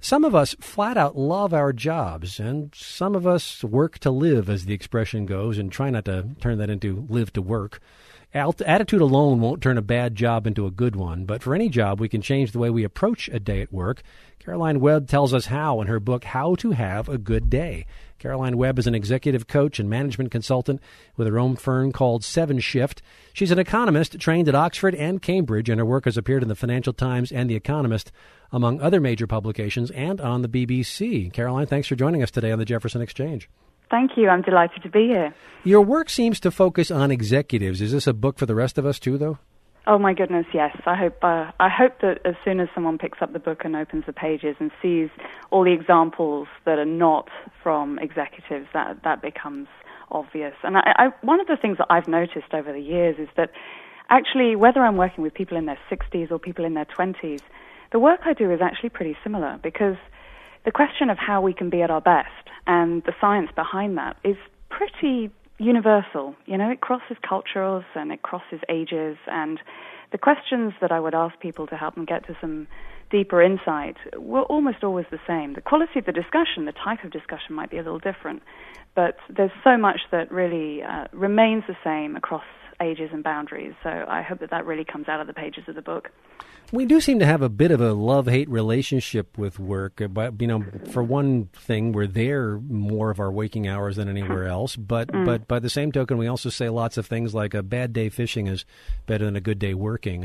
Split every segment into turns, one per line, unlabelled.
Some of us flat out love our jobs, and some of us work to live, as the expression goes, and try not to turn that into live to work. Attitude alone won't turn a bad job into a good one, but for any job, we can change the way we approach a day at work. Caroline Webb tells us how in her book, How to Have a Good Day. Caroline Webb is an executive coach and management consultant with her own firm called 7 Shift. She's an economist trained at Oxford and Cambridge, and her work has appeared in the Financial Times and The Economist, among other major publications, and on the BBC. Caroline, thanks for joining us today on the Jefferson Exchange.
Thank you. I'm delighted to be here.
Your work seems to focus on executives. Is this a book for the rest of us, too, though?
Oh, my goodness, yes. I hope that as soon as someone picks up the book and opens the pages and sees all the examples that are not from executives, that becomes obvious. And one of the things that I've noticed over the years is that actually, whether I'm working with people in their 60s or people in their 20s, the work I do is actually pretty similar, because the question of how we can be at our best and the science behind that is pretty universal. You know, it crosses cultures and it crosses ages, and the questions that I would ask people to help them get to some deeper insight were almost always the same. The quality of the discussion, the type of discussion might be a little different, but there's so much that really remains the same across ages and boundaries. So I hope that really comes out of the pages of the book.
We do seem to have a bit of a love-hate relationship with work. But, for one thing, we're there more of our waking hours than anywhere else. But by the same token, we also say lots of things like a bad day fishing is better than a good day working.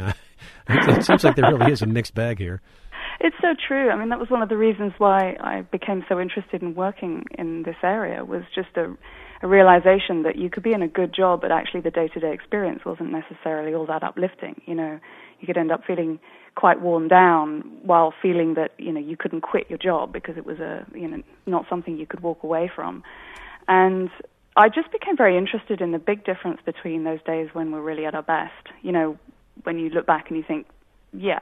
It seems like there really is a mixed bag here.
It's so true. I mean, that was one of the reasons why I became so interested in working in this area, was just a realization that you could be in a good job, but actually the day-to-day experience wasn't necessarily all that uplifting. You know, you could end up feeling quite worn down while feeling that, you couldn't quit your job because it was not something you could walk away from. And I just became very interested in the big difference between those days when we're really at our best. You know, when you look back and you think, yeah,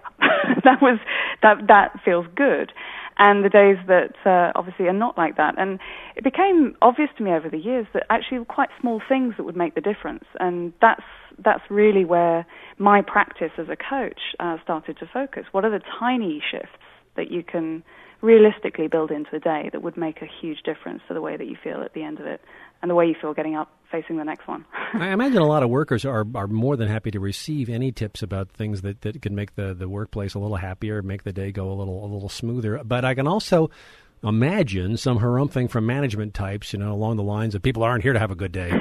that feels good. And the days that obviously are not like that. And it became obvious to me over the years that actually quite small things that would make the difference. And that's really where my practice as a coach started to focus. What are the tiny shifts that you can realistically build into a day that would make a huge difference to the way that you feel at the end of it and the way you feel getting up facing the next one?
I imagine a lot of workers are more than happy to receive any tips about things that can make the workplace a little happier, make the day go a little smoother. But I can also imagine some harumphing from management types, along the lines of people aren't here to have a good day.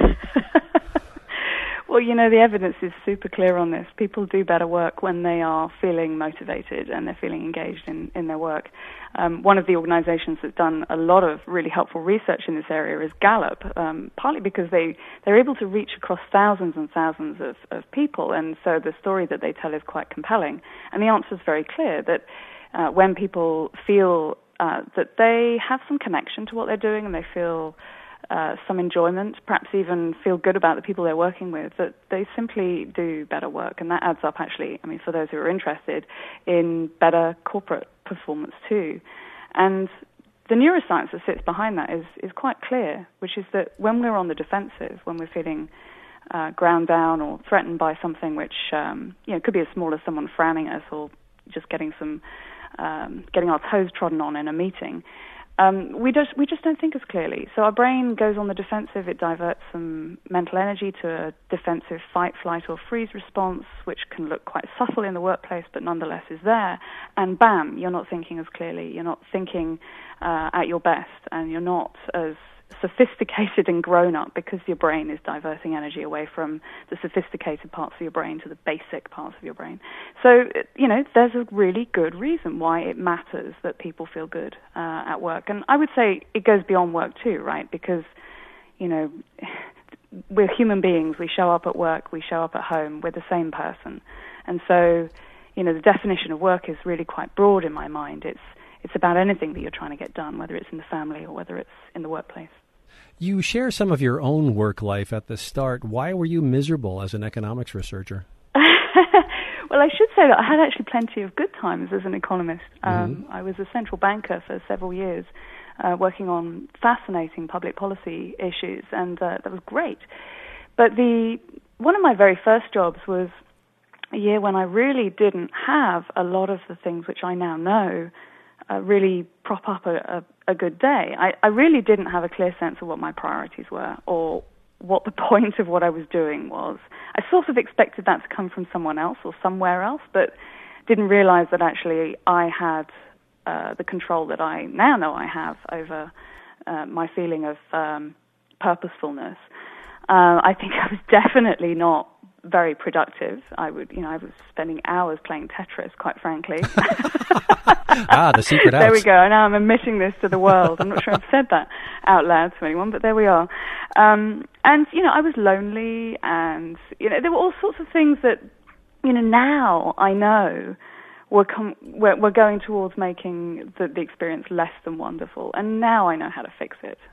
Well, the evidence is super clear on this. People do better work when they are feeling motivated and they're feeling engaged in their work. One of the organizations that's done a lot of really helpful research in this area is Gallup, partly because they're able to reach across thousands and thousands of people, and so the story that they tell is quite compelling. And the answer is very clear, that when people feel that they have some connection to what they're doing and they feel some enjoyment, perhaps even feel good about the people they're working with, that they simply do better work. And that adds up, actually, for those who are interested, in better corporate performance too. And the neuroscience that sits behind that is quite clear, which is that when we're on the defensive, when we're feeling ground down or threatened by something which could be as small as someone frowning at us or just getting our toes trodden on in a meeting, we just don't think as clearly. So our brain goes on the defensive. It diverts some mental energy to a defensive fight, flight, or freeze response, which can look quite subtle in the workplace, but nonetheless is there. And bam, you're not thinking as clearly. You're not thinking at your best, and you're not as sophisticated and grown up because your brain is diverting energy away from the sophisticated parts of your brain to the basic parts of your brain. So, there's a really good reason why it matters that people feel good at work. And I would say it goes beyond work too, right? Because, we're human beings. We show up at work, we show up at home, we're the same person. And so, the definition of work is really quite broad in my mind. It's about anything that you're trying to get done, whether it's in the family or whether it's in the workplace.
You share some of your own work life at the start. Why were you miserable as an economics researcher?
Well, I should say that I had actually plenty of good times as an economist. I was a central banker for several years, working on fascinating public policy issues, and that was great. But one of my very first jobs was a year when I really didn't have a lot of the things which I now know really prop up a good day. I really didn't have a clear sense of what my priorities were or what the point of what I was doing was. I sort of expected that to come from someone else or somewhere else, but didn't realize that actually I had the control that I now know I have over my feeling of purposefulnus. I think I was definitely not very productive. I was spending hours playing Tetris, quite frankly.
The secret out.
There we go. Now I'm admitting this to the world. I'm not sure I've said that out loud to anyone, but there we are. And I was lonely, and there were all sorts of things that now I know we're going towards making the experience less than wonderful, and now I know how to fix it.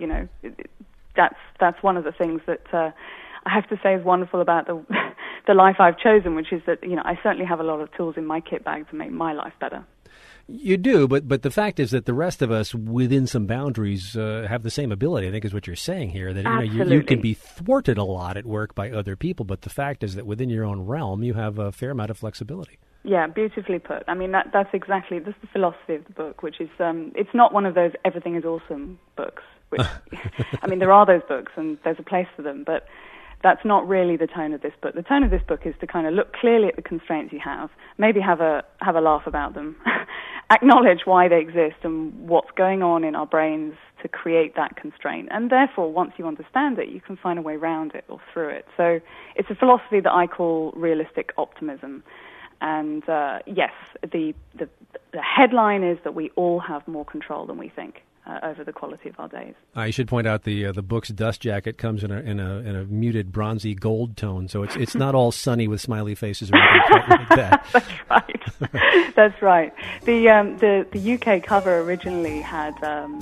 That's one of the things that I have to say is wonderful about the life I've chosen, which is that I certainly have a lot of tools in my kit bag to make my life better.
You do, but the fact is that the rest of us, within some boundaries, have the same ability, I think is what you're saying here, that you can be thwarted a lot at work by other people, but the fact is that within your own realm, you have a fair amount of flexibility.
Yeah, beautifully put. I mean, that's the philosophy of the book, which is, it's not one of those everything is awesome books, which, I mean, there are those books and there's a place for them, but that's not really the tone of this book. The tone of this book is to kind of look clearly at the constraints you have, maybe have a laugh about them, acknowledge why they exist and what's going on in our brains to create that constraint. And therefore, once you understand it, you can find a way around it or through it. So it's a philosophy that I call realistic optimism. And yes, the headline is that we all have more control than we think over the quality of our days.
I should point out the book's dust jacket comes in a muted bronzy gold tone, so it's not all sunny with smiley faces or anything like that.
That's right. That's right. The UK cover originally had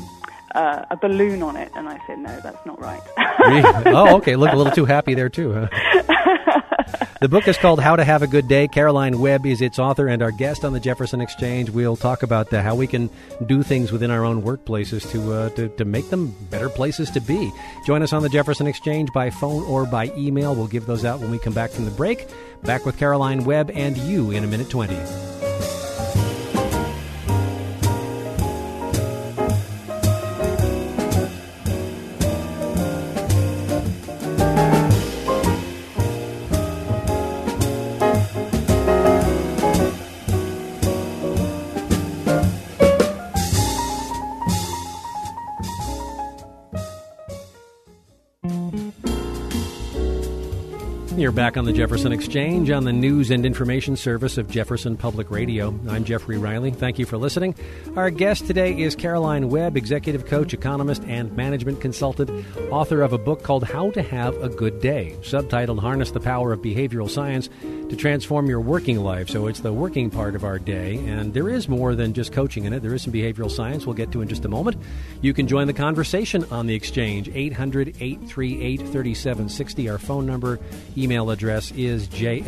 a balloon on it, and I said no, that's not right.
Oh, okay. Look a little too happy there too, huh? The book is called How to Have a Good Day. Caroline Webb is its author and our guest on the Jefferson Exchange. We'll talk about how we can do things within our own workplaces to make them better places to be. Join us on the Jefferson Exchange by phone or by email. We'll give those out when we come back from the break. Back with Caroline Webb and you in a minute 20. You're back on the Jefferson Exchange on the news and information service of Jefferson Public Radio. I'm Jeffrey Riley. Thank you for listening. Our guest today is Caroline Webb, executive coach, economist, and management consultant, author of a book called How to Have a Good Day, subtitled Harness the Power of Behavioral Science to Transform Your Working Life. So it's the working part of our day, and there is more than just coaching in it. There is some behavioral science we'll get to in just a moment. You can join the conversation on the Exchange, 800-838-3760, our phone number. Email address is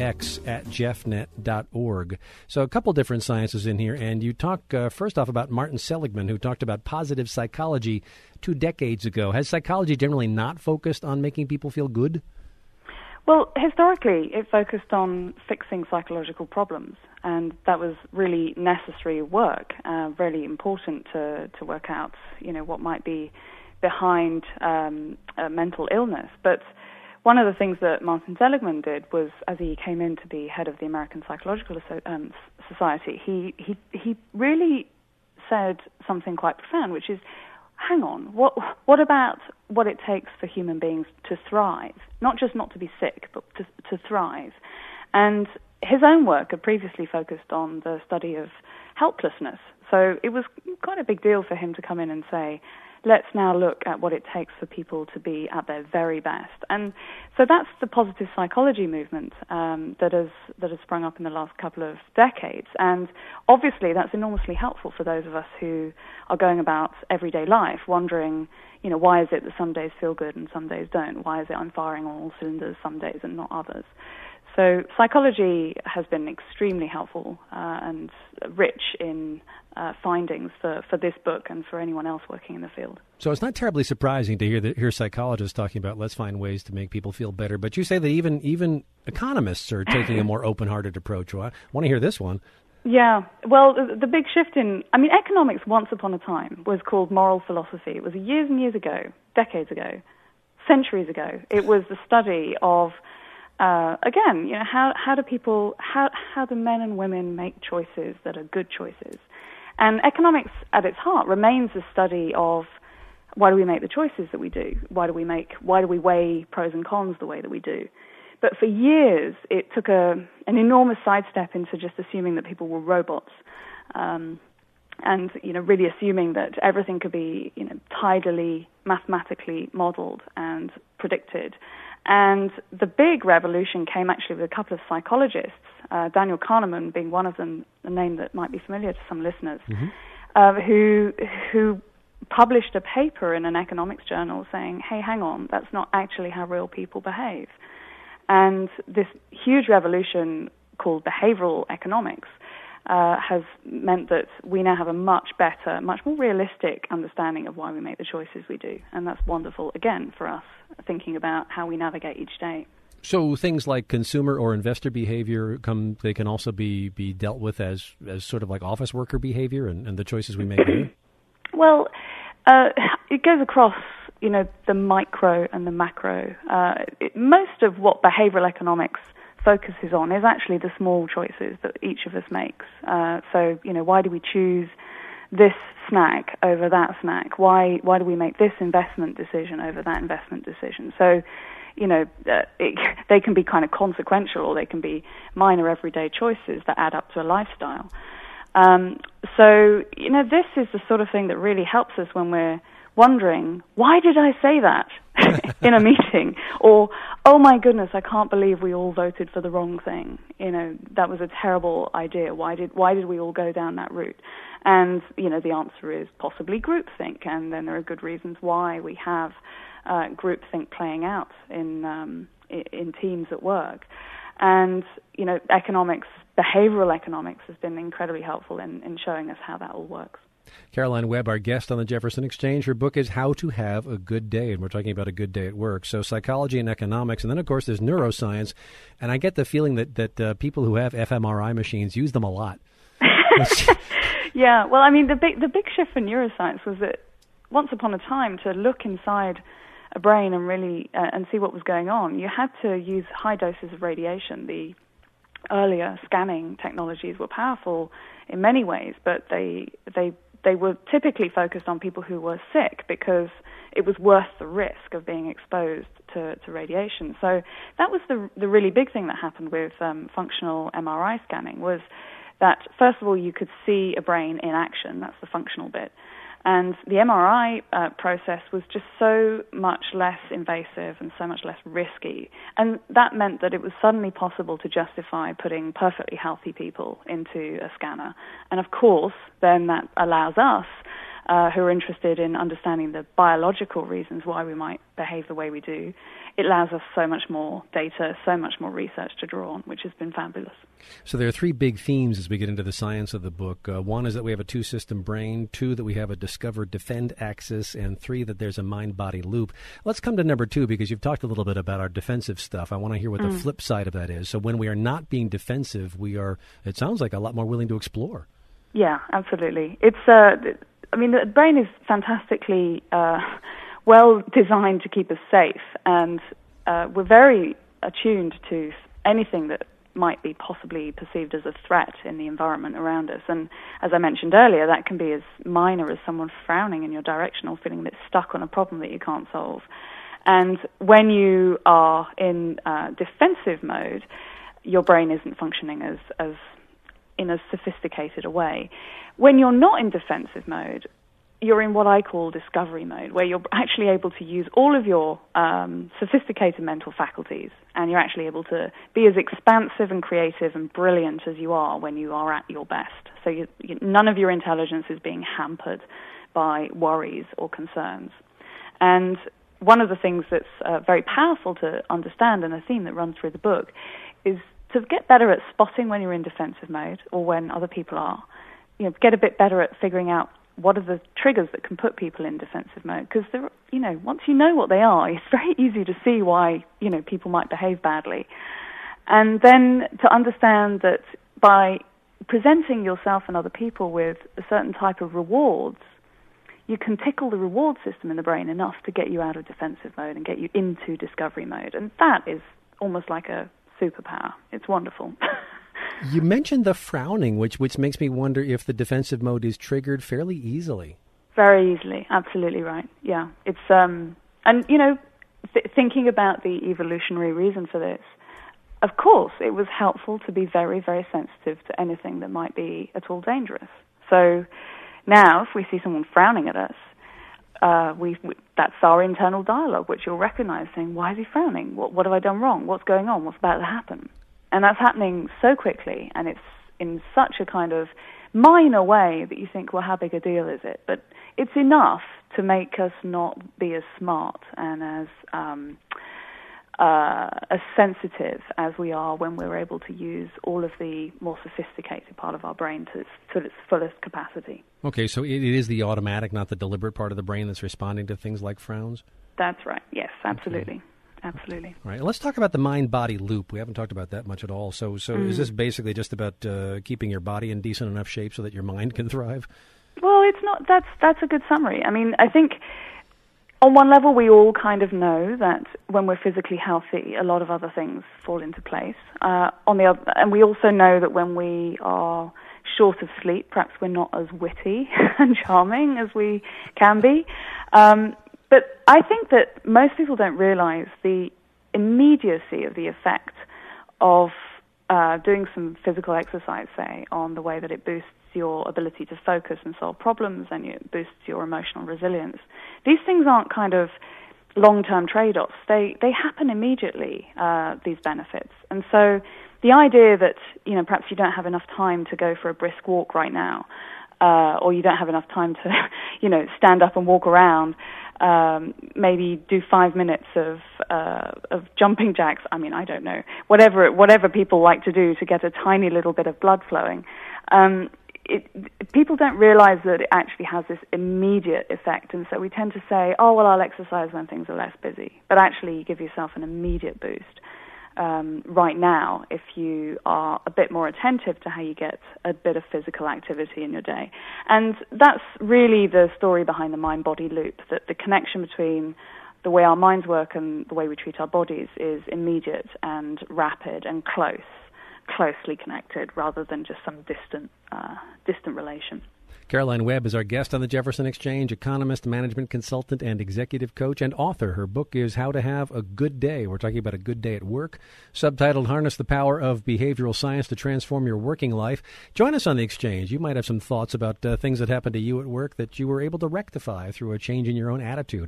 jx@jeffnet.org. So a couple different sciences in here, and you talk first off about Martin Seligman, who talked about positive psychology 2 decades ago. Has psychology generally not focused on making people feel good?
Well, historically, it focused on fixing psychological problems, and that was really necessary work, really important to work out, what might be behind mental illness. But one of the things that Martin Seligman did was, as he came in to be head of the American Psychological Society, he really said something quite profound, which is, hang on, what about what it takes for human beings to thrive? Not just not to be sick, but to thrive. And his own work had previously focused on the study of helplessness. So it was quite a big deal for him to come in and say, let's now look at what it takes for people to be at their very best. And so that's the positive psychology movement that has sprung up in the last couple of decades. And obviously that's enormously helpful for those of us who are going about everyday life wondering, why is it that some days feel good and some days don't? Why is it I'm firing on all cylinders some days and not others? So psychology has been extremely helpful and rich in findings for this book and for anyone else working in the field.
So it's not terribly surprising to hear psychologists talking about let's find ways to make people feel better. But you say that even economists are taking a more open-hearted approach. Well, I want to hear this one.
Yeah. Well, the big shift economics once upon a time was called moral philosophy. It was years and years ago, decades ago, centuries ago. It was the study of, again, how do men and women make choices that are good choices? And economics at its heart remains the study of why do we make the choices that we do? Why do we weigh pros and cons the way that we do? But for years, it took an enormous sidestep into just assuming that people were robots, and really assuming that everything could be tidily, mathematically modeled and predicted. And the big revolution came actually with a couple of psychologists, Daniel Kahneman being one of them, a name that might be familiar to some listeners, who published a paper in an economics journal saying, hey, hang on, that's not actually how real people behave. And this huge revolution called behavioral economics has meant that we now have a much better, much more realistic understanding of why we make the choices we do. And that's wonderful, again, for us, thinking about how we navigate each day.
So things like consumer or investor behavior, they can also be dealt with as sort of like office worker behavior and the choices we make there?
Well, it goes across the micro and the macro. Most of what behavioral economics focuses on is actually the small choices that each of us makes. So, why do we choose this snack over that snack? Why do we make this investment decision over that investment decision? So, they can be kind of consequential, or they can be minor everyday choices that add up to a lifestyle. So, this is the sort of thing that really helps us when we're wondering, why did I say that in a meeting? Or, oh my goodness, I can't believe we all voted for the wrong thing. That was a terrible idea. Why did we all go down that route? And, the answer is possibly groupthink. And then there are good reasons why we have groupthink playing out in teams at work. And, behavioral economics has been incredibly helpful in showing us how that all works.
Caroline Webb, our guest on the Jefferson Exchange. Her book is How to Have a Good Day, and we're talking about a good day at work. So psychology and economics, and then, of course, there's neuroscience. And I get the feeling that people who have fMRI machines use them a lot.
Yeah, well, the big shift for neuroscience was that once upon a time, to look inside a brain and really and see what was going on, you had to use high doses of radiation. The earlier scanning technologies were powerful in many ways, but they were typically focused on people who were sick because it was worth the risk of being exposed to radiation. So that was the really big thing that happened with functional MRI scanning, was that, first of all, you could see a brain in action. That's the functional bit. And the MRI process was just so much less invasive and so much less risky. And that meant that it was suddenly possible to justify putting perfectly healthy people into a scanner. And of course, then that allows us, who are interested in understanding the biological reasons why we might behave the way we do, it allows us so much more data, so much more research to draw on, which has been fabulous.
So there are three big themes as we get into the science of the book. One is that we have a two-system brain, two, that we have a discover-defend axis, and three, that there's a mind-body loop. Let's come to number two, because you've talked a little bit about our defensive stuff. I want to hear what the flip side of that is. So when we are not being defensive, we are, it sounds like, a lot more willing to explore.
Yeah, absolutely. It's the brain is fantastically well designed to keep us safe, and we're very attuned to anything that might be possibly perceived as a threat in the environment around us. And as I mentioned earlier, that can be as minor as someone frowning in your direction or feeling a bit stuck on a problem that you can't solve. And when you are in defensive mode, your brain isn't functioning as in a sophisticated a way. When you're not in defensive mode, you're in what I call discovery mode, where you're actually able to use all of your sophisticated mental faculties, and you're actually able to be as expansive and creative and brilliant as you are when you are at your best. So none of your intelligence is being hampered by worries or concerns. And one of the things that's very powerful to understand, and a theme that runs through the book, is to get better at spotting when you're in defensive mode or when other people are. Get a bit better at figuring out what are the triggers that can put people in defensive mode? Because once you know what they are, it's very easy to see why people might behave badly, and then to understand that by presenting yourself and other people with a certain type of rewards, you can tickle the reward system in the brain enough to get you out of defensive mode and get you into discovery mode. And that is almost like a superpower. It's wonderful.
You mentioned the frowning, which makes me wonder if the defensive mode is triggered fairly easily.
Very easily. Absolutely right. Yeah. It's, and, thinking about the evolutionary reason for this, of course, it was helpful to be very, very sensitive to anything that might be at all dangerous. So now, if we see someone frowning at us, that's our internal dialogue, which you'll recognize, saying, why is he frowning? What have I done wrong? What's going on? What's about to happen? And that's happening so quickly, and it's in such a kind of minor way that you think, well, how big a deal is it? But it's enough to make us not be as smart and as sensitive as we are when we're able to use all of the more sophisticated part of our brain to its fullest capacity.
Okay, so it is the automatic, not the deliberate part of the brain that's responding to things like frowns?
That's right. Yes, absolutely.
Okay.
Absolutely.
All right. Let's talk about the mind-body loop. We haven't talked about that much at all. So is this basically just about keeping your body in decent enough shape so that your mind can thrive?
Well, it's not. That's a good summary. I mean, I think on one level we all kind of know that when we're physically healthy, a lot of other things fall into place. On the other, and we also know that when we are short of sleep, perhaps we're not as witty and charming as we can be. But I think that most people don't realize the immediacy of the effect of doing some physical exercise, say, on the way that it boosts your ability to focus and solve problems, and it boosts your emotional resilience. These things aren't kind of long-term trade-offs. They happen immediately, these benefits. And so the idea that, perhaps you don't have enough time to go for a brisk walk right now, or you don't have enough time to, stand up and walk around, maybe do 5 minutes of jumping jacks. I mean, I don't know. Whatever people like to do to get a tiny little bit of blood flowing. People don't realize that it actually has this immediate effect, and so we tend to say, oh, well, I'll exercise when things are less busy. But actually, you give yourself an immediate boost right now if you are a bit more attentive to how you get a bit of physical activity in your day. And that's really the story behind the mind-body loop, that the connection between the way our minds work and the way we treat our bodies is immediate and rapid and closely connected, rather than just some distant relation.
Caroline Webb is our guest on the Jefferson Exchange, economist, management consultant, and executive coach, and author. Her book is How to Have a Good Day. We're talking about a good day at work, subtitled Harness the Power of Behavioral Science to Transform Your Working Life. Join us on the Exchange. You might have some thoughts about things that happened to you at work that you were able to rectify through a change in your own attitude.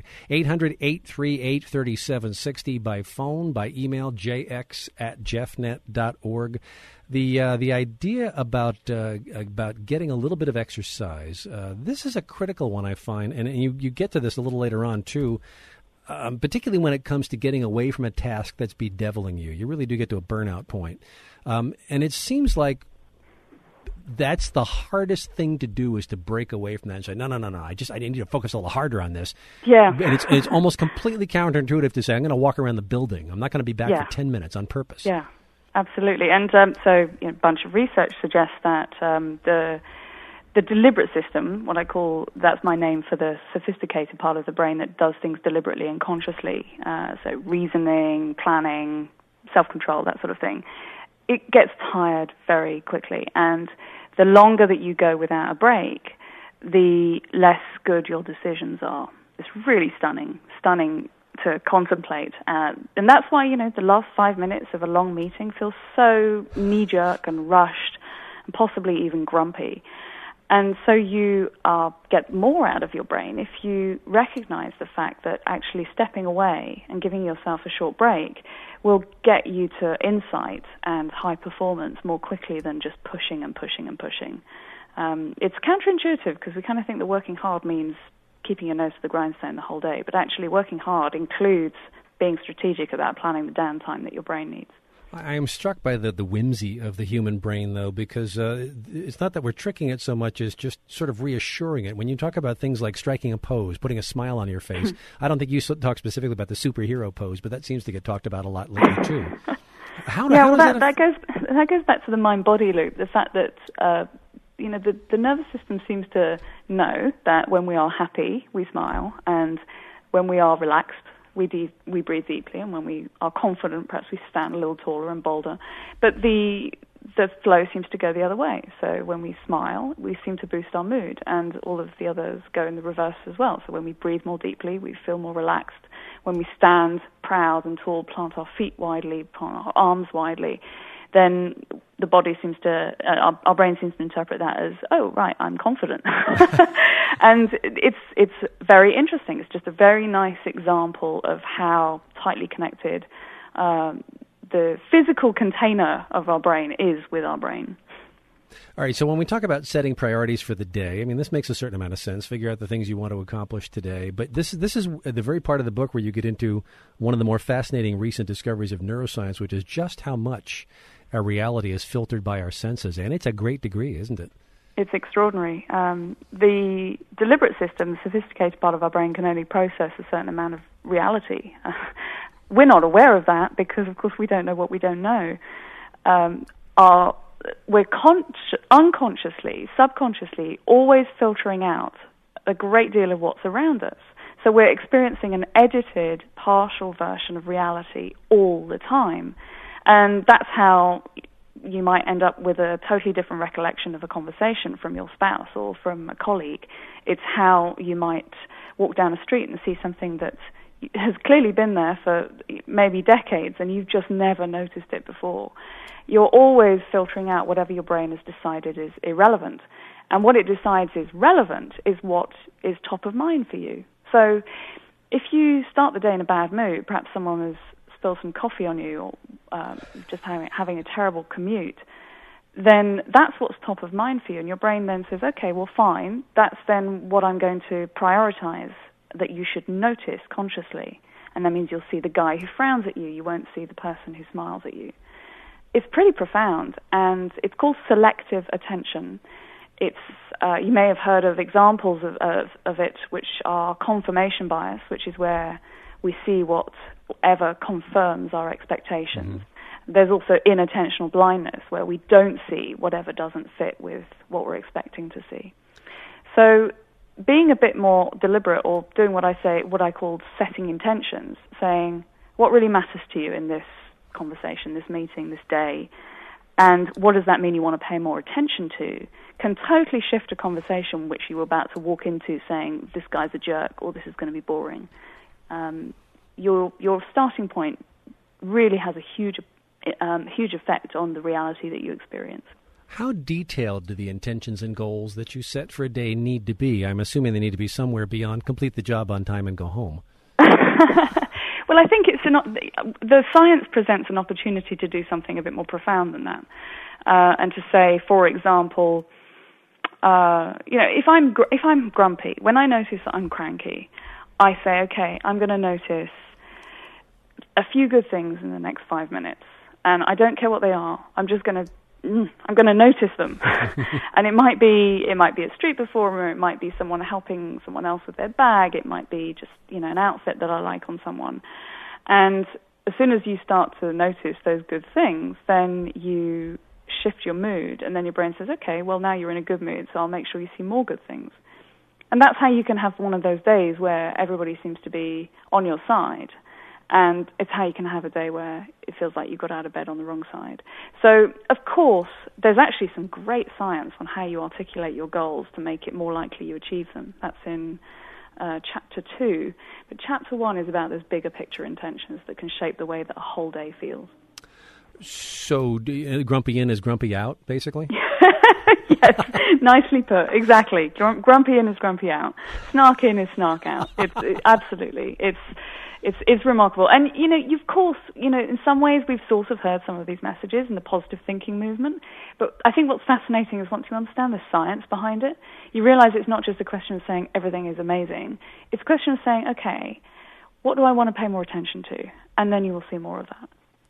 800-838-3760 by phone, by email, jx@jeffnet.org. The idea about getting a little bit of exercise, this is a critical one, I find, and you get to this a little later on, too, particularly when it comes to getting away from a task that's bedeviling you. You really do get to a burnout point. And it seems like that's the hardest thing to do, is to break away from that and say, no, I need to focus a little harder on this.
Yeah.
And it's almost completely counterintuitive to say, I'm going to walk around the building. I'm not going to be back for 10 minutes on purpose.
Yeah. Absolutely, and so a bunch of research suggests that the deliberate system, what I call, that's my name for the sophisticated part of the brain that does things deliberately and consciously, so reasoning, planning, self-control, that sort of thing, it gets tired very quickly, and the longer that you go without a break, the less good your decisions are. It's really stunning to contemplate. And that's why, the last 5 minutes of a long meeting feels so knee-jerk and rushed and possibly even grumpy. And so you get more out of your brain if you recognize the fact that actually stepping away and giving yourself a short break will get you to insight and high performance more quickly than just pushing and pushing and pushing. It's counterintuitive because we kind of think that working hard means keeping your nose to the grindstone the whole day, but actually working hard includes being strategic about planning the downtime that your brain needs.
I am struck by the whimsy of the human brain, though, because it's not that we're tricking it so much as just sort of reassuring it. When you talk about things like striking a pose, putting a smile on your face, I don't think you talk specifically about the superhero pose, but that seems to get talked about a lot lately, too.
That goes back to the mind-body loop. The fact that the nervous system seems to know that when we are happy, we smile, and when we are relaxed, we breathe deeply, and when we are confident, perhaps we stand a little taller and bolder. But the flow seems to go the other way. So when we smile, we seem to boost our mood, and all of the others go in the reverse as well. So when we breathe more deeply, we feel more relaxed. When we stand proud and tall, plant our feet widely, plant our arms widely, then the body seems to, our brain seems to interpret that as, oh, right, I'm confident. And it's very interesting. It's just a very nice example of how tightly connected the physical container of our brain is with our brain.
All right, so when we talk about setting priorities for the day, I mean, this makes a certain amount of sense. Figure out the things you want to accomplish today. But this is the very part of the book where you get into one of the more fascinating recent discoveries of neuroscience, which is just how much our reality is filtered by our senses. And it's a great degree, isn't it?
It's extraordinary. The deliberate system, the sophisticated part of our brain, can only process a certain amount of reality. We're not aware of that because, of course, we don't know what we don't know. We're unconsciously, subconsciously, always filtering out a great deal of what's around us. So we're experiencing an edited, partial version of reality all the time. And that's how you might end up with a totally different recollection of a conversation from your spouse or from a colleague. It's how you might walk down a street and see something that has clearly been there for maybe decades and you've just never noticed it before. You're always filtering out whatever your brain has decided is irrelevant. And what it decides is relevant is what is top of mind for you. So if you start the day in a bad mood, perhaps someone has spilled some coffee on you or just having a terrible commute, then that's what's top of mind for you. And your brain then says, okay, well, fine, that's then what I'm going to prioritize that you should notice consciously. And that means you'll see the guy who frowns at you. You won't see the person who smiles at you. It's pretty profound, and it's called selective attention. It's you may have heard of examples of it, which are confirmation bias, which is where we see whatever confirms our expectations. Mm-hmm. There's also inattentional blindness, where we don't see whatever doesn't fit with what we're expecting to see. So being a bit more deliberate, or doing what I call setting intentions, saying what really matters to you in this conversation, this meeting, this day, and what does that mean you want to pay more attention to, can totally shift a conversation which you were about to walk into saying, this guy's a jerk, or this is going to be boring. Your starting point really has a huge effect on the reality that you experience.
How detailed do the intentions and goals that you set for a day need to be? I'm assuming they need to be somewhere beyond complete the job on time and go home.
Well, I think the science presents an opportunity to do something a bit more profound than that, and to say, for example, if I'm grumpy, when I notice that I'm cranky, I say, okay, I'm going to notice a few good things in the next 5 minutes, and I don't care what they are. I'm going to notice them. And it might be a street performer, it might be someone helping someone else with their bag, it might be just, an outfit that I like on someone. And as soon as you start to notice those good things, then you shift your mood, and then your brain says, okay, well, now you're in a good mood, so I'll make sure you see more good things. And that's how you can have one of those days where everybody seems to be on your side. And it's how you can have a day where it feels like you got out of bed on the wrong side. So, of course, there's actually some great science on how you articulate your goals to make it more likely you achieve them. That's in Chapter 2. But Chapter 1 is about those bigger picture intentions that can shape the way that a whole day feels.
So, grumpy in is grumpy out, basically?
Yes, nicely put. Exactly. Grumpy in is grumpy out. Snark in is snark out. Absolutely. It's remarkable. And, of course, in some ways we've sort of heard some of these messages in the positive thinking movement. But I think what's fascinating is once you understand the science behind it, you realize it's not just a question of saying everything is amazing. It's a question of saying, okay, what do I want to pay more attention to? And then you will see more of that.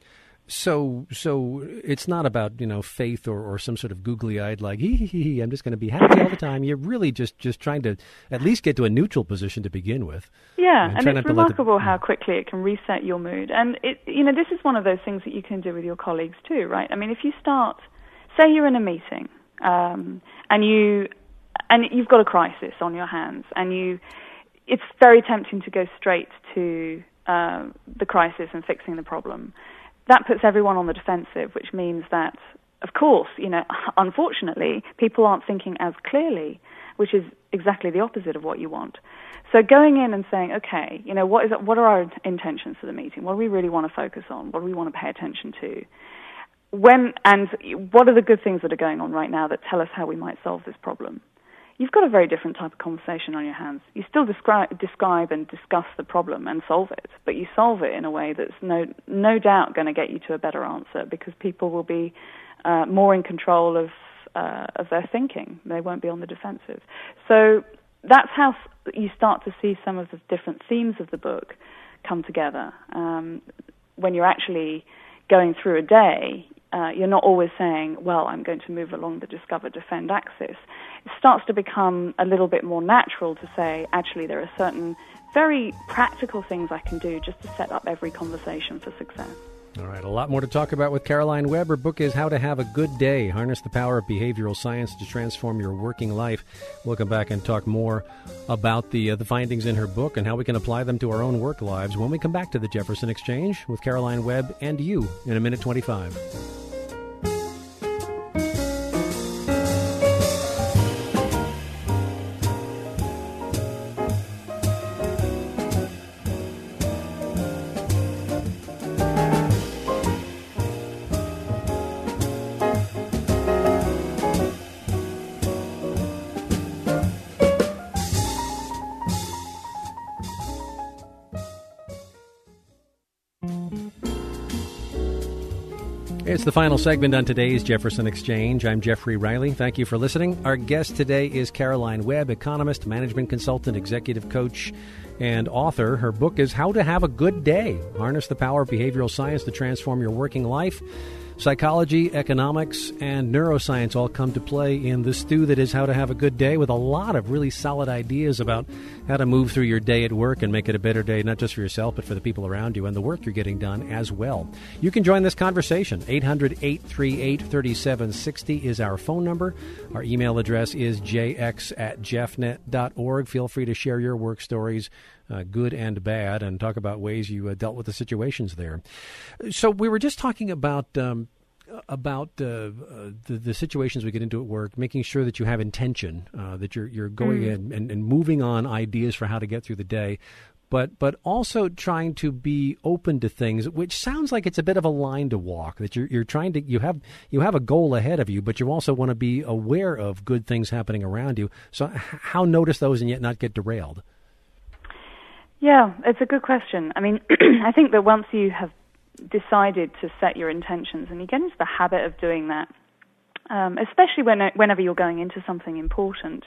So it's not about, faith or some sort of googly-eyed like, I'm just going to be happy all the time. You're really just trying to at least get to a neutral position to begin with.
Yeah, and it's remarkable how quickly it can reset your mood. And this is one of those things that you can do with your colleagues too, right? I mean, if you start, say you're in a meeting, and you've got a crisis on your hands, and it's very tempting to go straight to the crisis and fixing the problem. That puts everyone on the defensive, which means that, of course, unfortunately, people aren't thinking as clearly, which is exactly the opposite of what you want. So going in and saying, okay, what are our intentions for the meeting? What do we really want to focus on? What do we want to pay attention to? And what are the good things that are going on right now that tell us how we might solve this problem? You've got a very different type of conversation on your hands. You still describe and discuss the problem and solve it, but you solve it in a way that's no doubt going to get you to a better answer, because people will be more in control of their thinking. They won't be on the defensive. So that's how you start to see some of the different themes of the book come together. When you're actually going through a day, you're not always saying, well, I'm going to move along the discover, defend axis. It starts to become a little bit more natural to say, actually, there are certain very practical things I can do just to set up every conversation for success.
All right, a lot more to talk about with Caroline Webb. Her book is How to Have a Good Day, Harness the Power of Behavioral Science to Transform Your Working Life. We'll come back and talk more about the findings in her book and how we can apply them to our own work lives when we come back to the Jefferson Exchange with Caroline Webb and you in a minute 25. It's the final segment on today's Jefferson Exchange. I'm Jeffrey Riley. Thank you for listening. Our guest today is Caroline Webb, economist, management consultant, executive coach, and author. Her book is How to Have a Good Day, Harness the Power of Behavioral Science to Transform Your Working Life. Psychology, economics, and neuroscience all come to play in the stew that is How to Have a Good Day, with a lot of really solid ideas about how to move through your day at work and make it a better day, not just for yourself, but for the people around you and the work you're getting done as well. You can join this conversation. 800-838-3760 is our phone number. Our email address is jx@jeffnet.org. Feel free to share your work stories, good and bad, and talk about ways you dealt with the situations there. So we were just talking about the situations we get into at work, making sure that you have intention, that you're going in and moving on ideas for how to get through the day, but also trying to be open to things, which sounds like it's a bit of a line to walk, that you're trying to, you have a goal ahead of you, but you also want to be aware of good things happening around you. So how notice those and yet not get derailed?
Yeah, it's a good question. I mean, I think that once you have decided to set your intentions and you get into the habit of doing that, especially whenever you're going into something important,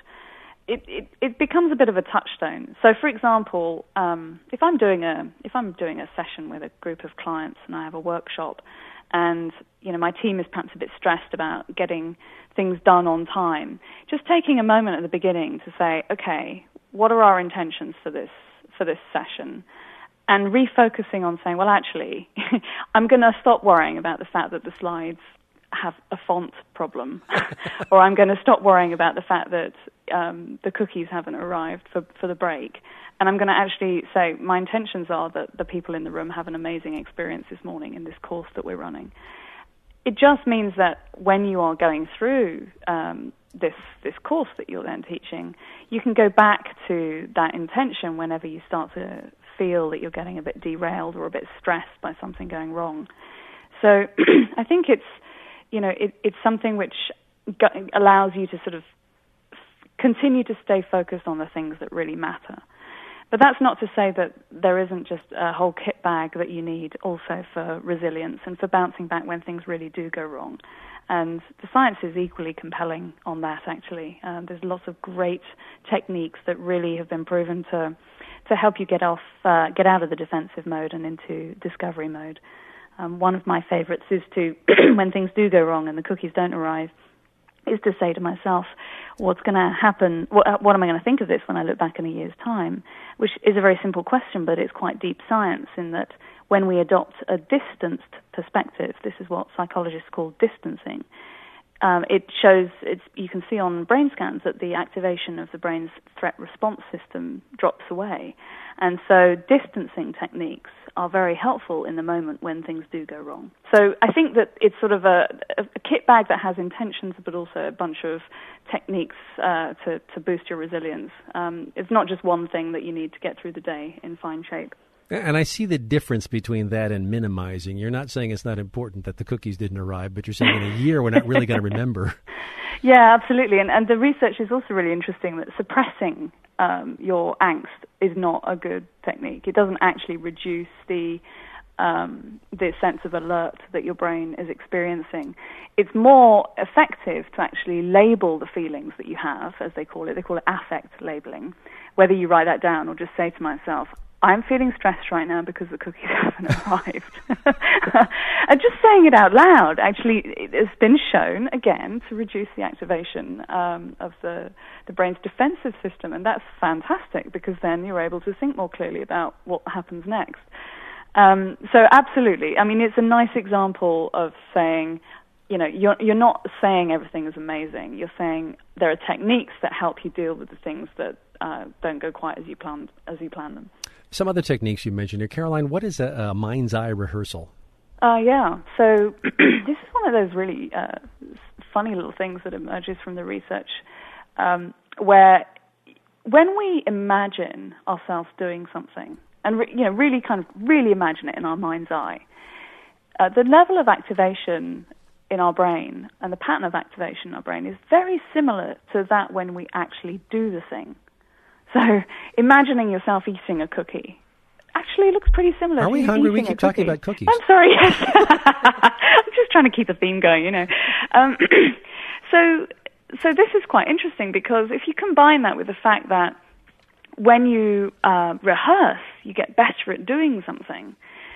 it becomes a bit of a touchstone. So, for example, if I'm doing a session with a group of clients and I have a workshop, and my team is perhaps a bit stressed about getting things done on time, just taking a moment at the beginning to say, okay, what are our intentions for this session, and refocusing on saying, well, actually, I'm going to stop worrying about the fact that the slides have a font problem, or I'm going to stop worrying about the fact that the cookies haven't arrived for the break, and I'm going to actually say my intentions are that the people in the room have an amazing experience this morning in this course that we're running. It just means that when you are going through this course that you're then teaching, you can go back to that intention whenever you start to feel that you're getting a bit derailed or a bit stressed by something going wrong. So I think it's something which allows you to sort of continue to stay focused on the things that really matter. But that's not to say that there isn't just a whole kit bag that you need also for resilience and for bouncing back when things really do go wrong. And the science is equally compelling on that, actually. There's lots of great techniques that really have been proven to help you get out of the defensive mode and into discovery mode. One of my favorites is to, when things do go wrong and the cookies don't arrive, is to say to myself, what's going to happen, what am I going to think of this when I look back in a year's time? Which is a very simple question, but it's quite deep science in that when we adopt a distanced perspective, this is what psychologists call distancing, it shows, you can see on brain scans that the activation of the brain's threat response system drops away. And so distancing techniques are very helpful in the moment when things do go wrong. So I think that it's sort of a kit bag that has intentions, but also a bunch of techniques to boost your resilience. It's not just one thing that you need to get through the day in fine shape.
And I see the difference between that and minimizing. You're not saying it's not important that the cookies didn't arrive, but you're saying in a year we're not really going to remember.
Yeah, absolutely. And the research is also really interesting that suppressing your angst is not a good technique. It doesn't actually reduce the sense of alert that your brain is experiencing. It's more effective to actually label the feelings that you have, as they call it. They call it affect labeling. Whether you write that down or just say to myself, I'm feeling stressed right now because the cookies haven't arrived. And just saying it out loud, actually, it has been shown, again, to reduce the activation of the brain's defensive system. And that's fantastic because then you're able to think more clearly about what happens next. So absolutely. I mean, it's a nice example of saying, you know, you're not saying everything is amazing. You're saying there are techniques that help you deal with the things that don't go quite as you plan them.
Some other techniques you mentioned here. Caroline, what is a mind's eye rehearsal?
Yeah, so this is one of those really funny little things that emerges from the research where when we imagine ourselves doing something and really imagine it in our mind's eye, the level of activation in our brain and the pattern of activation in our brain is very similar to that when we actually do the thing. So imagining yourself eating a cookie actually looks pretty similar.
Are we hungry? We keep talking about cookies.
I'm sorry. Yes. I'm just trying to keep a theme going, you know. So this is quite interesting because if you combine that with the fact that when you rehearse, you get better at doing something,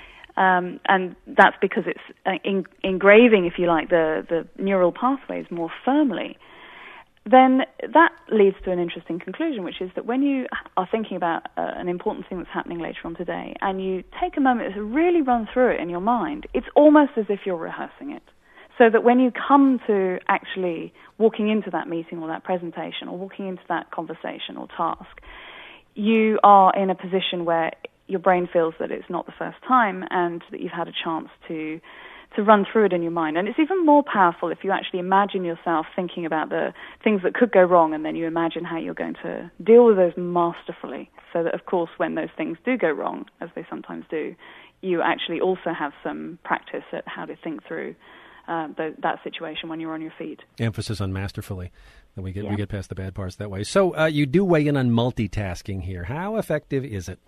and that's because it's engraving, if you like, the neural pathways more firmly, then that leads to an interesting conclusion, which is that when you are thinking about an important thing that's happening later on today, and you take a moment to really run through it in your mind, it's almost as if you're rehearsing it. So that when you come to actually walking into that meeting or that presentation or walking into that conversation or task, you are in a position where your brain feels that it's not the first time and that you've had a chance to run through it in your mind. And it's even more powerful if you actually imagine yourself thinking about the things that could go wrong, and then you imagine how you're going to deal with those masterfully, so that, of course, when those things do go wrong, as they sometimes do, you actually also have some practice at how to think through that situation when you're on your feet.
Emphasis on masterfully. Then we get past the bad parts that way. So you do weigh in on multitasking here. How effective is it?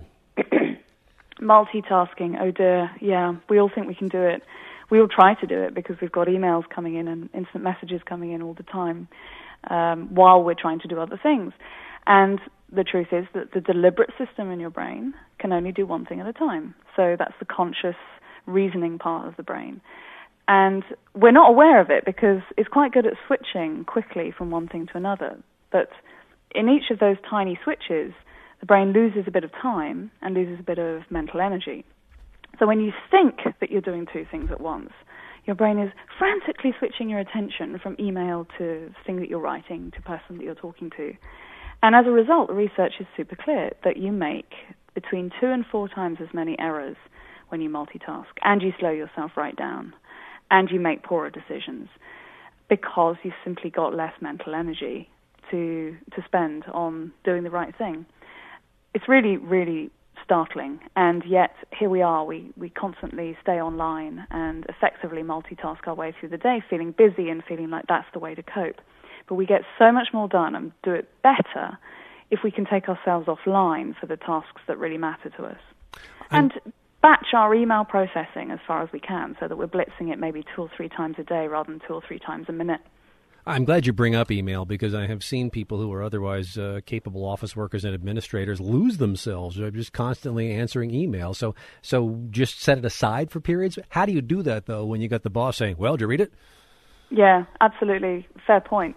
Multitasking, oh dear, yeah. We all think we can do it. We all try to do it because we've got emails coming in and instant messages coming in all the time while we're trying to do other things. And the truth is that the deliberate system in your brain can only do one thing at a time. So that's the conscious reasoning part of the brain. And we're not aware of it because it's quite good at switching quickly from one thing to another. But in each of those tiny switches, the brain loses a bit of time and loses a bit of mental energy. So when you think that you're doing two things at once, your brain is frantically switching your attention from email to thing that you're writing to person that you're talking to. And as a result, the research is super clear that you make between 2 and 4 times as many errors when you multitask, and you slow yourself right down, and you make poorer decisions because you've simply got less mental energy to spend on doing the right thing. It's really, really startling, and yet here we are. We constantly stay online and effectively multitask our way through the day, feeling busy and feeling like that's the way to cope. But we get so much more done and do it better if we can take ourselves offline for the tasks that really matter to us. And batch our email processing as far as we can so that we're blitzing it maybe 2 or 3 times a day rather than 2 or 3 times a minute.
I'm glad you bring up email, because I have seen people who are otherwise capable office workers and administrators lose themselves. They're just constantly answering email. So just set it aside for periods. How do you do that, though, when you got the boss saying, well, did you read it?
Yeah, absolutely. Fair point.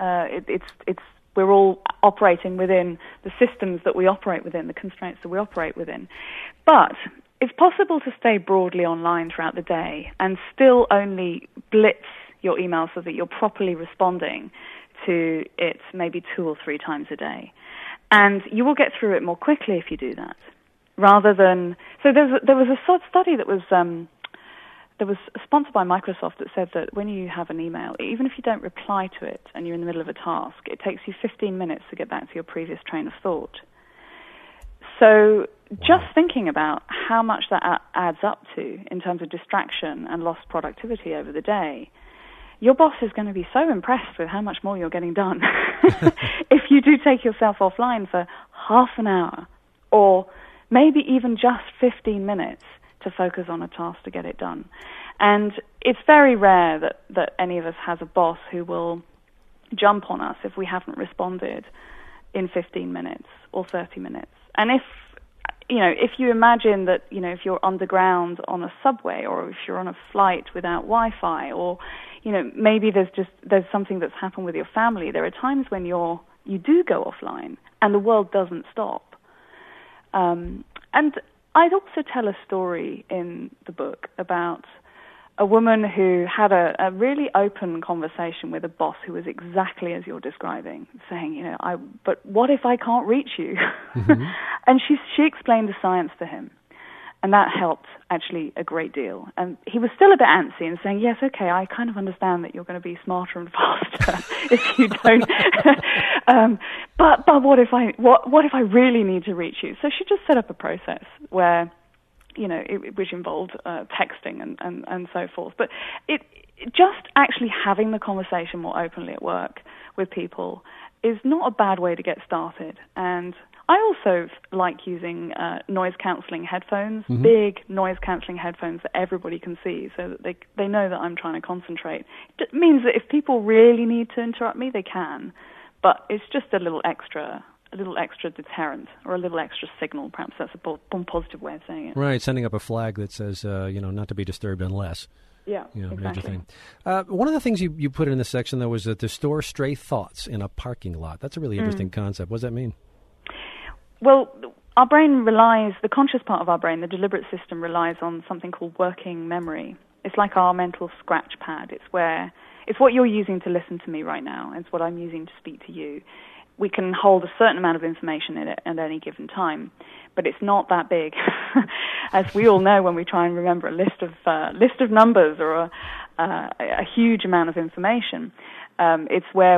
We're all operating within the systems that we operate within, the constraints that we operate within. But it's possible to stay broadly online throughout the day and still only blitz your email so that you're properly responding to it maybe 2 or 3 times a day. And you will get through it more quickly if you do that. Rather than... So there was a study that was sponsored by Microsoft that said that when you have an email, even if you don't reply to it and you're in the middle of a task, it takes you 15 minutes to get back to your previous train of thought. So just thinking about how much that adds up to in terms of distraction and lost productivity over the day, your boss is going to be so impressed with how much more you're getting done if you do take yourself offline for half an hour or maybe even just 15 minutes to focus on a task to get it done. And it's very rare that any of us has a boss who will jump on us if we haven't responded in 15 minutes or 30 minutes. And if you imagine that, if you're underground on a subway or if you're on a flight without Wi-Fi or, maybe there's something that's happened with your family, there are times when you do go offline and the world doesn't stop. And I'd also tell a story in the book about a woman who had a really open conversation with a boss who was exactly as you're describing, saying, but what if I can't reach you? Mm-hmm. And she explained the science to him. And that helped actually a great deal. And he was still a bit antsy and saying, yes, okay, I kind of understand that you're going to be smarter and faster if you don't. But what if I really need to reach you? So she just set up a process where, which involved texting and so forth. But it just actually having the conversation more openly at work with people is not a bad way to get started. And I also like using noise-cancelling headphones, mm-hmm. big noise-cancelling headphones that everybody can see so that they know that I'm trying to concentrate. It means that if people really need to interrupt me, they can. But it's just a little extra deterrent or a little extra signal. Perhaps that's a positive way of saying it.
Right, sending up a flag that says, not to be disturbed unless.
Yeah, exactly.
Major thing. One of the things you put in this section, though, was to store stray thoughts in a parking lot. That's a really interesting concept. What does that mean?
Well, our brain the conscious part of our brain, the deliberate system, relies on something called working memory. It's like our mental scratch pad. It's what you're using to listen to me right now. It's what I'm using to speak to you. We can hold a certain amount of information in it at any given time, but it's not that big. As we all know, when we try and remember a list of numbers or a huge amount of information, it's where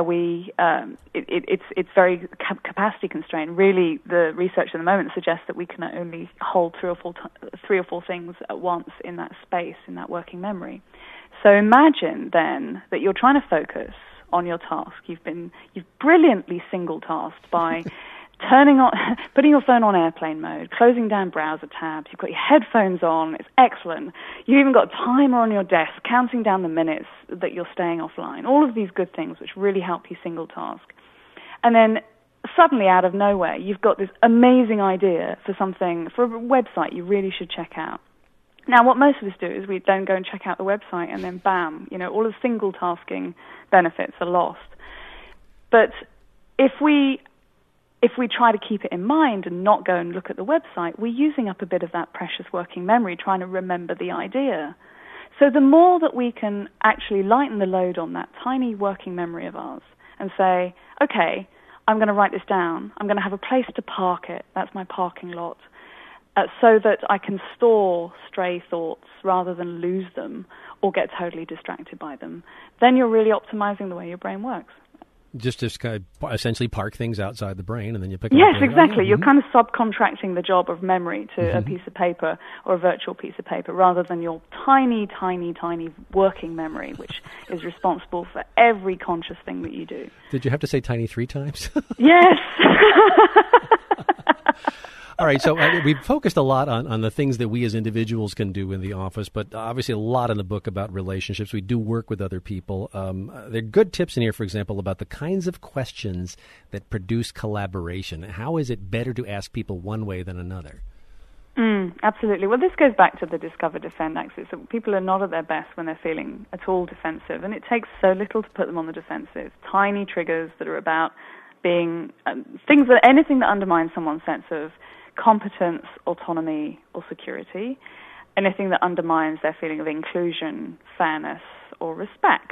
it's very capacity constrained. Really, the research at the moment suggests that we can only hold three or four things at once in that space, in that working memory. So imagine then that you're trying to focus on your task. You've brilliantly single-tasked by putting your phone on airplane mode, closing down browser tabs. You've got your headphones on. It's excellent. You've even got a timer on your desk counting down the minutes that you're staying offline. All of these good things which really help you single-task. And then suddenly, out of nowhere, you've got this amazing idea for a website you really should check out. Now, what most of us do is we don't go and check out the website, and then bam, all of the single-tasking benefits are lost. But if we try to keep it in mind and not go and look at the website, we're using up a bit of that precious working memory trying to remember the idea. So the more that we can actually lighten the load on that tiny working memory of ours and say, okay, I'm going to write this down. I'm going to have a place to park it. That's my parking lot. So that I can store stray thoughts rather than lose them or get totally distracted by them. Then you're really optimizing the way your brain works.
Just kind of essentially park things outside the brain, and then you pick them
up.
Yes,
exactly. You're kind of subcontracting the job of memory to a piece of paper or a virtual piece of paper rather than your tiny, tiny, tiny working memory, which is responsible for every conscious thing that you do.
Did you have to say tiny 3 times?
Yes.
All right, so we've focused a lot on the things that we as individuals can do in the office, but obviously a lot in the book about relationships. We do work with other people. There are good tips in here, for example, about the kinds of questions that produce collaboration. How is it better to ask people one way than another?
Absolutely. Well, this goes back to the Discover Defend axis. So people are not at their best when they're feeling at all defensive, and it takes so little to put them on the defensive. Tiny triggers that are about being anything that undermines someone's sense of competence, autonomy, or security, anything that undermines their feeling of inclusion, fairness, or respect.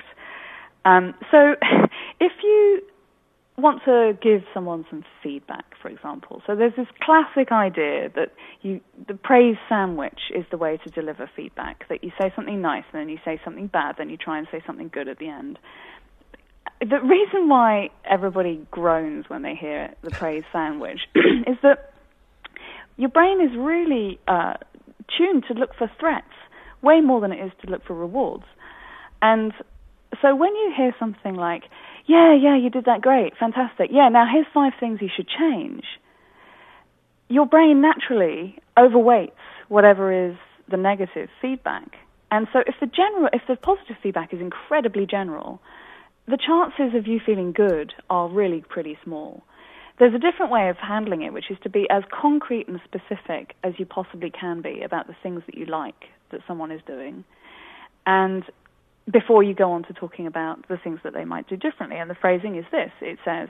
So if you want to give someone some feedback, for example, so there's this classic idea that the praise sandwich is the way to deliver feedback, that you say something nice and then you say something bad, then you try and say something good at the end. The reason why everybody groans when they hear the praise sandwich is that your brain is really tuned to look for threats way more than it is to look for rewards. And so when you hear something like, yeah, you did that great, fantastic, yeah, now here's 5 things you should change, your brain naturally overweights whatever is the negative feedback. And so if the positive feedback is incredibly general, the chances of you feeling good are really pretty small. There's a different way of handling it, which is to be as concrete and specific as you possibly can be about the things that you like that someone is doing, and before you go on to talking about the things that they might do differently. And the phrasing is this. It says,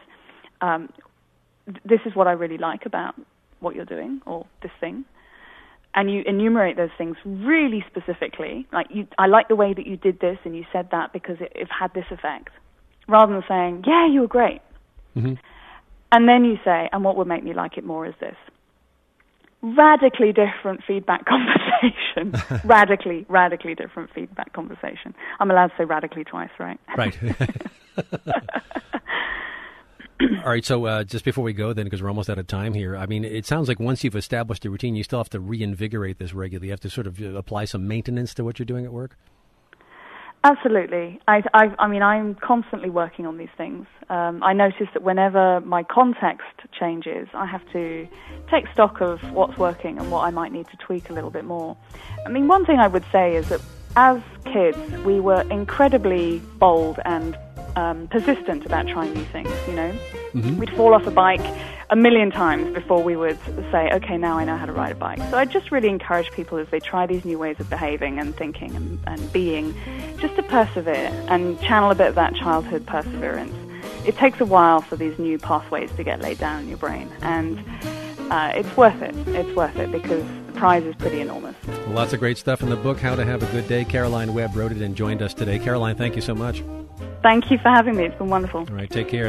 this is what I really like about what you're doing, or this thing. And you enumerate those things really specifically. Like, I like the way that you did this and you said that because it had this effect. Rather than saying, yeah, you were great. Mm-hmm. And then you say, and what would make me like it more is this. Radically different feedback conversation. radically different feedback conversation. I'm allowed to say radically twice, right?
Right. All right, so just before we go then, because we're almost out of time here, I mean, it sounds like once you've established a routine, you still have to reinvigorate this regularly. You have to sort of apply some maintenance to what you're doing at work?
Absolutely. I mean, I'm constantly working on these things. I notice that whenever my context changes, I have to take stock of what's working and what I might need to tweak a little bit more. I mean, one thing I would say is that as kids, we were incredibly bold and persistent about trying new things, you know. Mm-hmm. We'd fall off a bike 1,000,000 times before we would say, okay, now I know how to ride a bike. So I just really encourage people as they try these new ways of behaving and thinking and being, just to persevere and channel a bit of that childhood perseverance. It takes a while for these new pathways to get laid down in your brain, and it's worth it. It's worth it because the prize is pretty enormous.
Well, lots of great stuff in the book, How to Have a Good Day. Caroline Webb wrote it and joined us today. Caroline, thank you so much.
Thank you for having me. It's been wonderful.
All right, take care.